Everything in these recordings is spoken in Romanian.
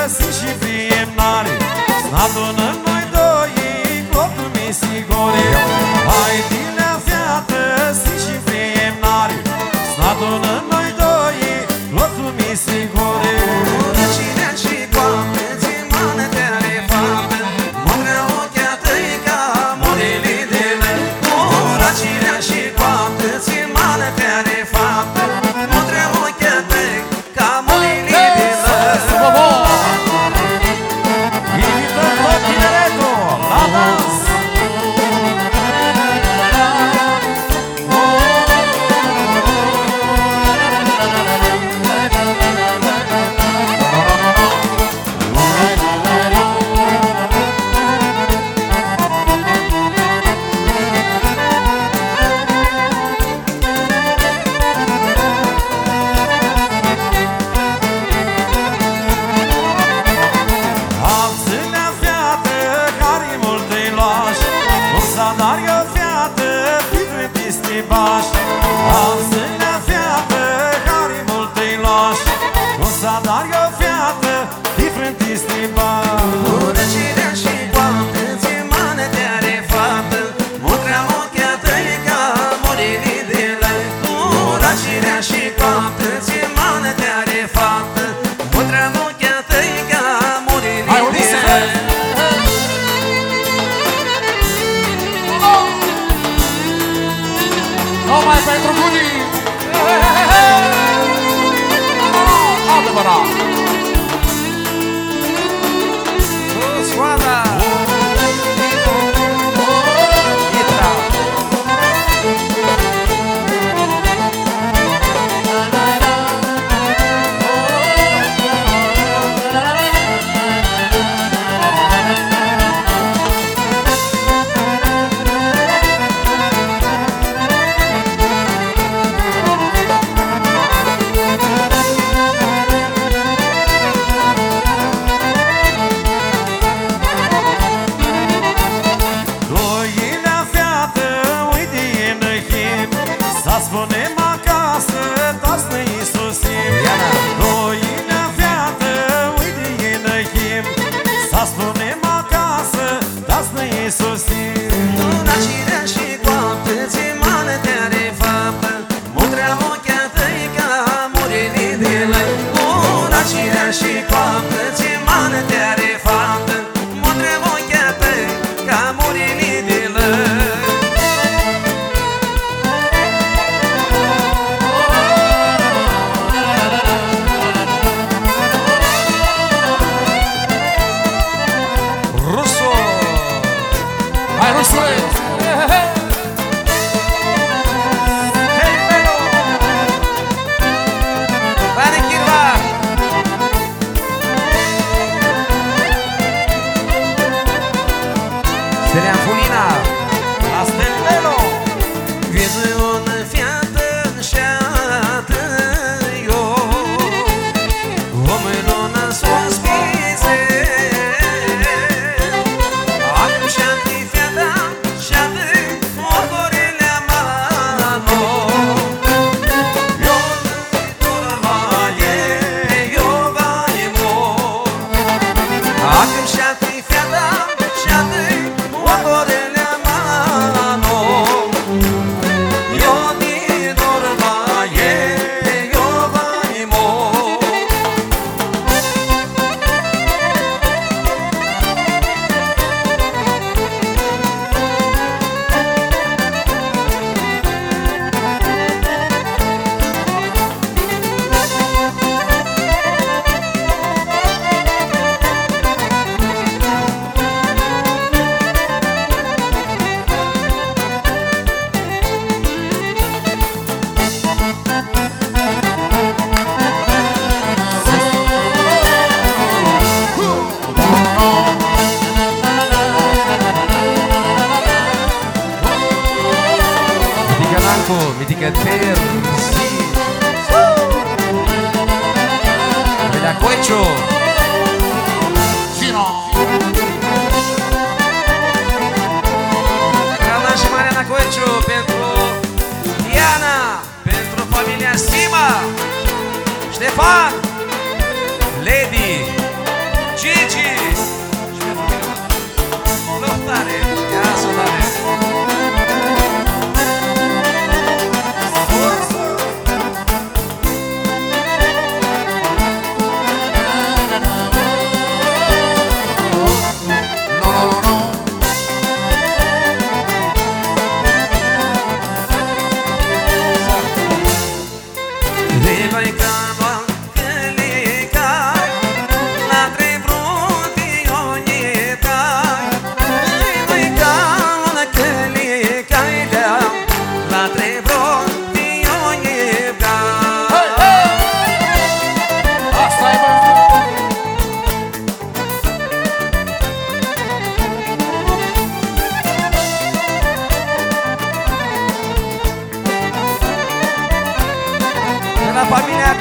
sunt și priemnari, s-adună noi doi, clotul mi siguri. Hai dinea fiată, sunt și priemnari, s-adună noi doi, clotul mi siguri. Răcinea și coapte, țin mână de-ale fapte, mângrea ochea tăi ca morile de lăi. Răcinea și coapte, țin mână de-ale fapte, mângrea ochea tăi ca morile de lăi. Invităm tot tineretul la dans! Dar eu fiată, fi stibaș. Am sânea fiată, care mult-i laș. Un sadar eu fiată, fi stibaș. Răcinea și coapte, țin mână de-ale fapte, mângrea ochea tăi ca morile de lăi. Răcinea și coapte, țin mână de-ale fapte, mângrea ochea tăi ca morile de lăi. Numai pentru bunii! Adevărat! Scoada! Itra! Spunem acasă, dați ne-i susim. Doinea fiată, uite-i înăchim. Să spunem acasă, dați ne-i susim. Răcinea și coapte, țin mână de-ale fapte, mângrea ochea tăi ca morile de lăi. Răcinea și coapte, țin mână de-ale fapte, mângrea ochea tăi ca morile de lăi. Stelea-Fulina la Stelvelo. Vezi una fiată înșeată eu, omul s-o schize. Acum și-a-ti fiata, și-a-ti orgorile mano. Eu turmaie, eu vaimo. Acum și-a-ti fiata, și-a-ti orgorile mano. Eu din turmaie, eu vaimo. Mitică Terzi Vedea Coiciu Fino! Carla și Mariana Coiciu pentru Diana, pentru familia Sima, Ștefan, Lady,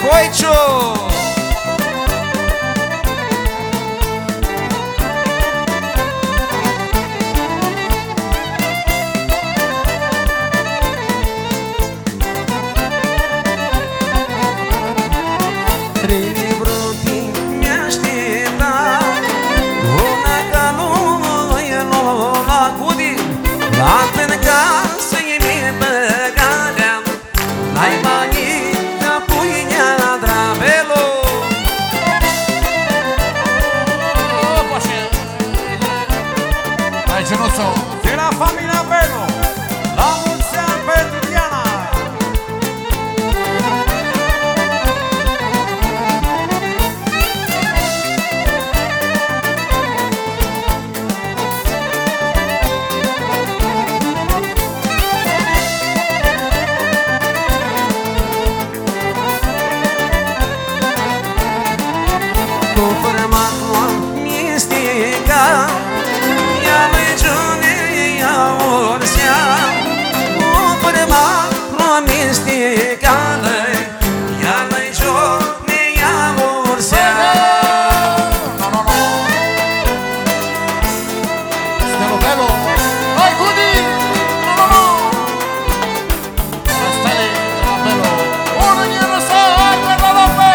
Goiciu! De la familia Belo, la mulți ani pentru Diana. Cu formatul mistica, ea măciune ia ursea. Cu formatul mistica, ea măciune ia ursea. Stelo Belo! Hai, Gudi! Stele Belo! Unul e lăsat pe la lope!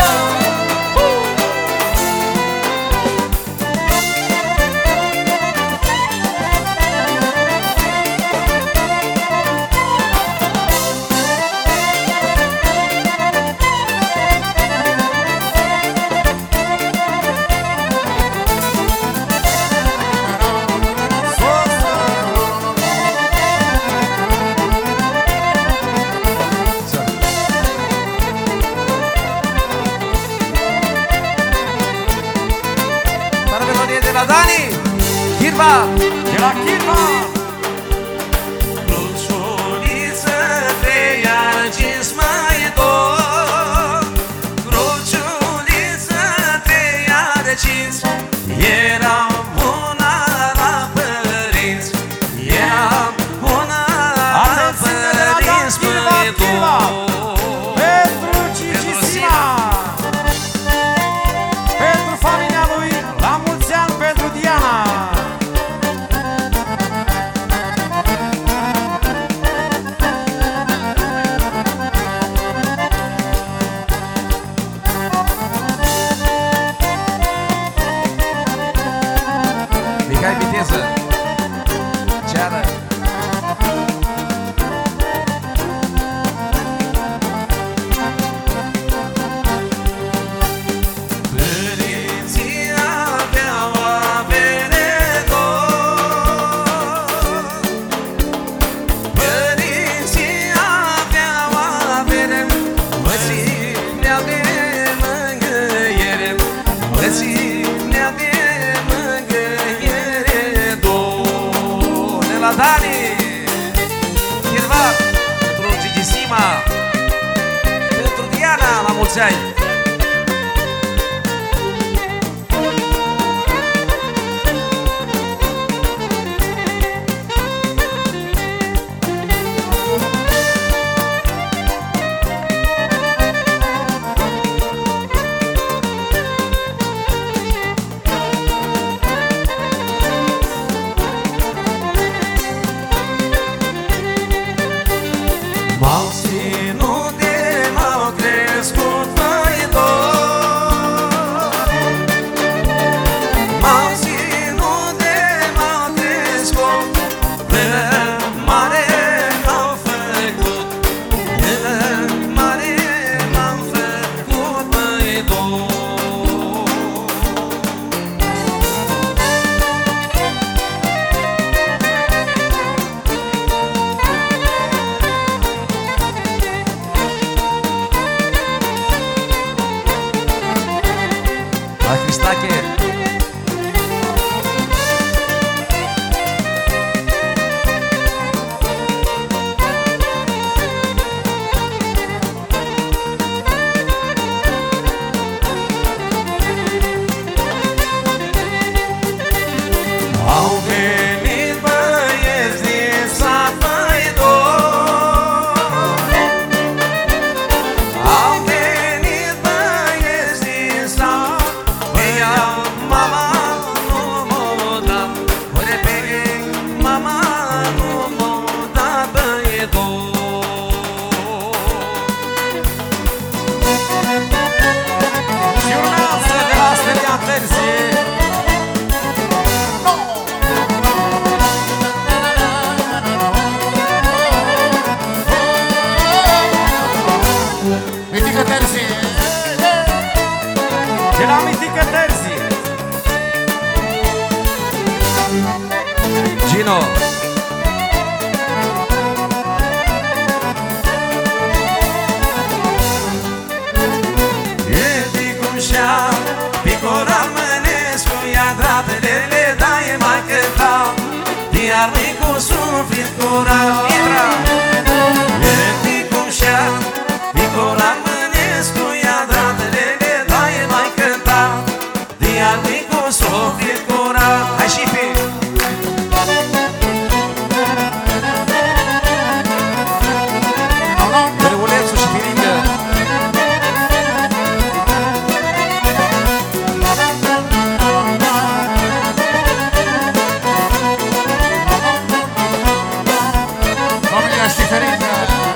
De la Dani, Chirva, De la Chirva. Cruciuliță pe iargis mai dor. Cruciuliță pe iargis, eram una la părinți. Eram una la părinți, măi dor. Pentru Cicisima, pentru familia lui, la mulți ani pentru Diana. Mihai Viteză, ceară. Părinții aveau avere dor. Părinții aveau avere, mă țineau de mângâiere, mă țineau de mângâiere. De la Dani, Chirva, pentru Gigisima, pentru Diana, la mulți ani. M-au ținut de m-au crescut, măi suflet curat. E ticum șeat, Nicola Mănescu i-a dat lele, dar el mai cântat de-a-lui cu suflet curat. Hai și pe Răulețul și Piringă. Familia și Piringă.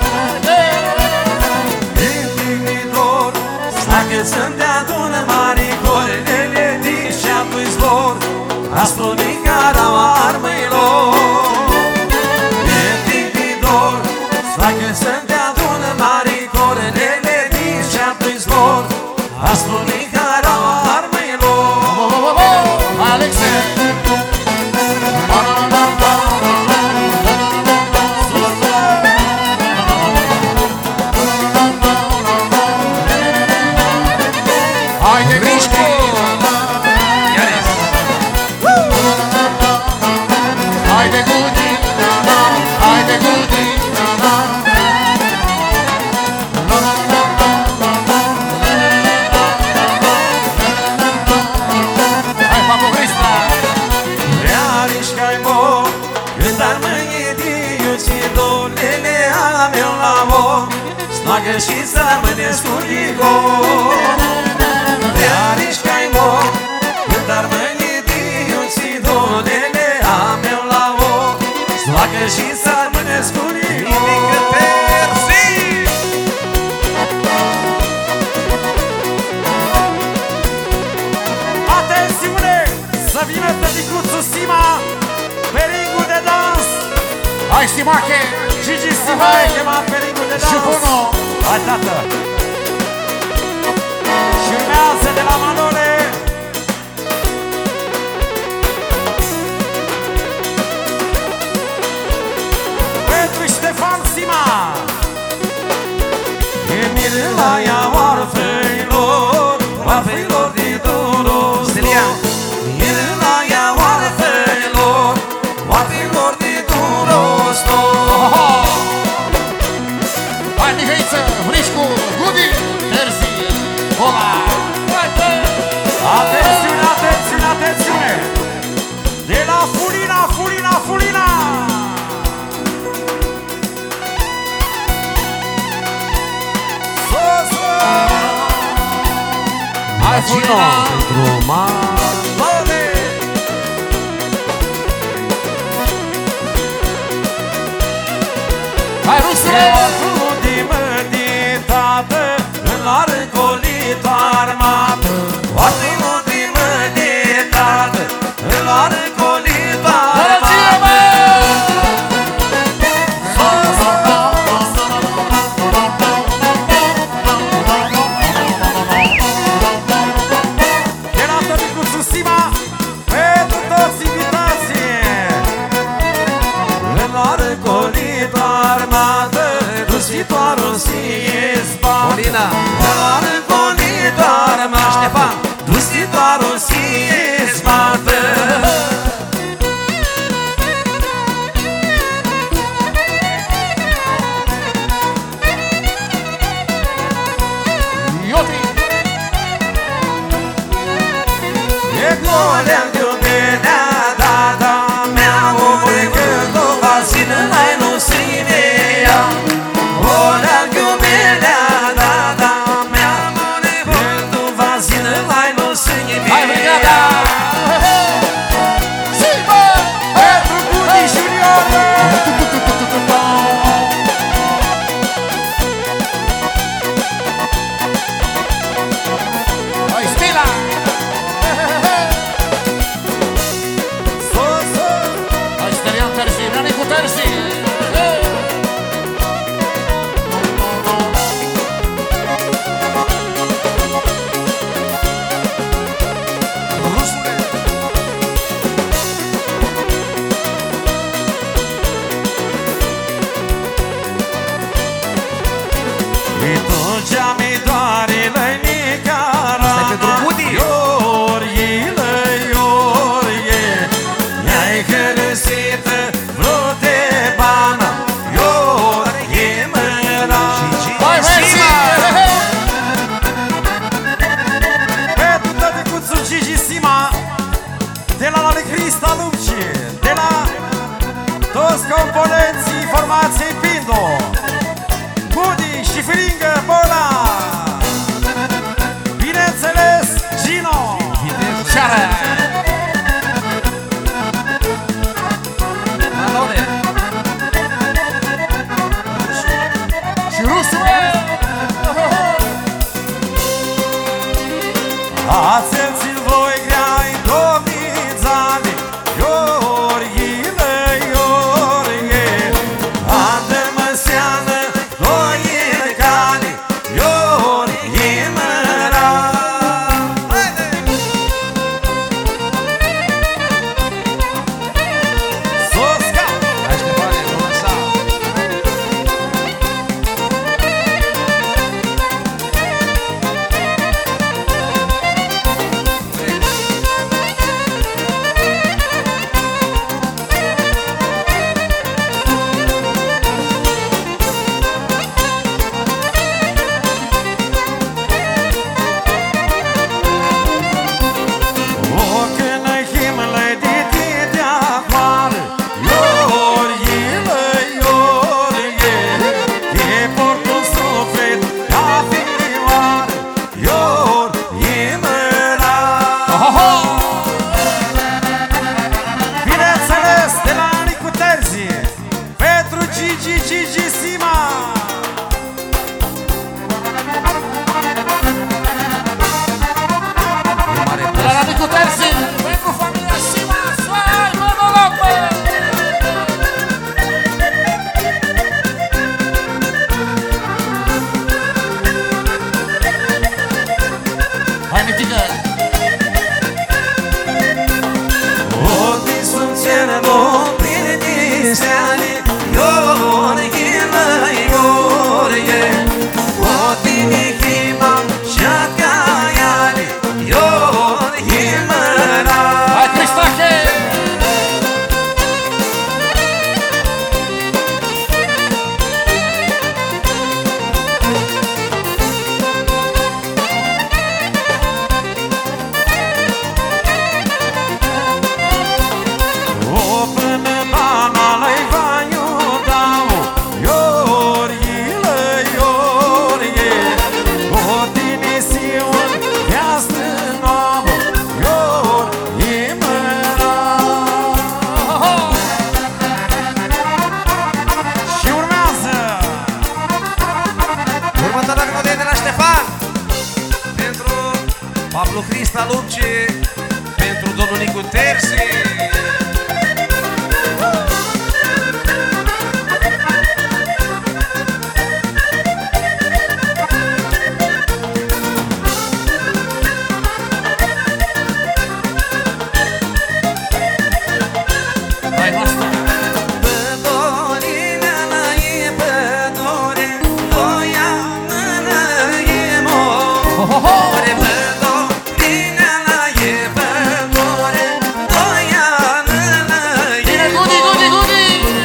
Intimidor, dacă să-mi dea adună mari corelele din și-apoi zbor, astronica raua armăilor. Intimidor, dacă să-mi dea adună mari corelele din și-apoi zbor, astronica raua armăilor. Alexe! Haide Grișcu! Haide Gudi! Haide Gudi! Hai, Papu Crista! Rearișca-i bo, când ar mâine diuțidor, lele a meu la o, snagă și să mănesc cu rigor. Rearișca-i bo, când ar mâine diuțidor, lele a meu la o, snagă și să mănesc cu rigor. Atențiune! Să vină tăticuțul Sima pe ringul de dans. Hai, Simache! Gigi Sima e chemat pe ringul de dans. Și Bono! Hai, tată! Și urmează de la Manole pentru Ștefan Sima. E mirela ea oarfăilor, oarfăilor de Doros. Mirela ea oarfăilor, oarfăilor de Doros. Hai, Mihăiță! Vrișcu! Gudi! Terzi! Hola! Atențiune, atențiune, atențiune! De la Fulina, Fulina, Fulina! Sus! Hai, Fulina! Pentru Manole. Hai, Rusule! Tată, în arcolită armată, oarte nudrimă de tată, în arcolită armată. De la tăticuțul Sima pentru toți invitații. În arcolită armată, ducitoarul sie spate. Polina! În arcolită armată, Ștefan, ducitoarul sie spate. Ioti! E golea de iubirea, da, mea omule când o vasină n-ai nu se vea. Golea de iubirea, da, Sima, de la Crista Luci, de la toți componenții formației Pindo, Budi și Firingă Bola, bineînțeles Gino, Ceară! Și Rusu! Ațelți-l voi grea-i domnițani, Iorghile, Iorghe, Adă-mă seană, doi-n cani, Iorghime ra. Sosca! Hai Ștefane, nu lăsa. Gigi Sima. La Radicu Terzi, pentru familia Sima, hai, monologă! Hai, mitică! O disfunzione non prende di sani, Iorghile, Iorghe, o tini chima, șacaiani, Iorghime ra. Hai, Cristache! O până mama lei va iudau, Iorghile, Iorghe, o dinisiun viață nouă, Iorghime ra. Și urmează Următoarea melodie de la Ștefan, pentru Pablo Crista Luci, pentru domnul Nicu Terzi. Hai, noastră! Bine, Gudi, Gudi, Gudi!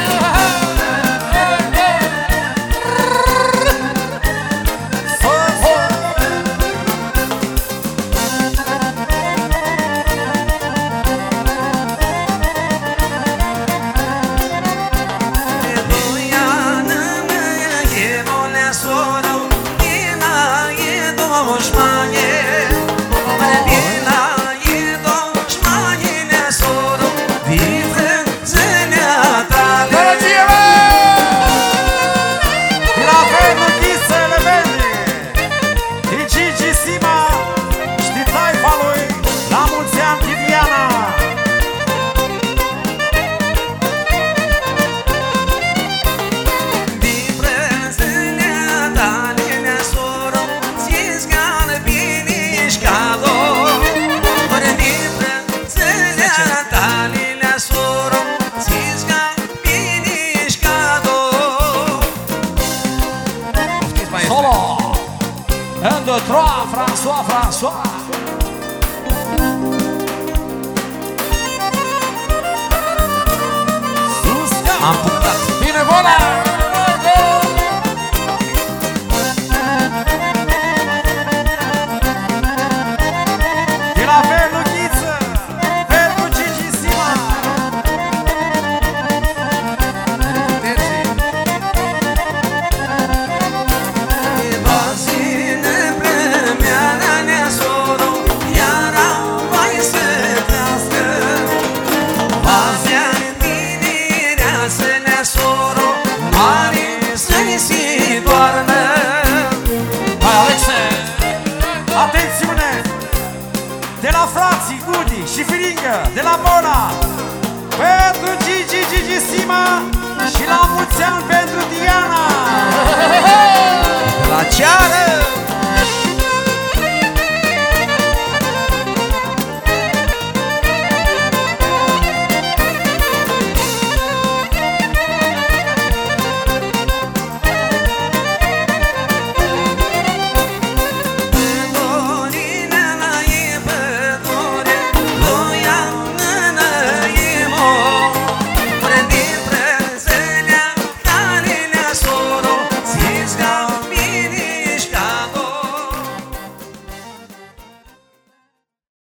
la felul Ghisele Vede, din Gigi Sima, știi taifa lui, la mulți ani Viviana. Solo! Un, deux, trois, François, François! Am punctat. Bine, bună! De la felul Ghiță, singă de la Bona, pentru Gigi Sima și la mulți ani pentru Diana. De la ceară